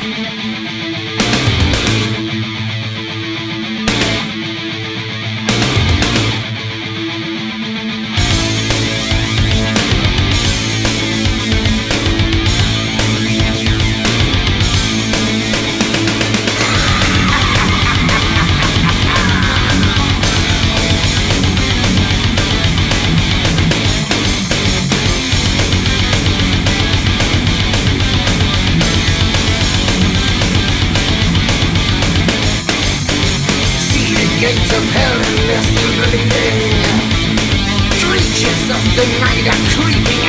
Gates of hell and they're still bleeding. Creatures of the night are creeping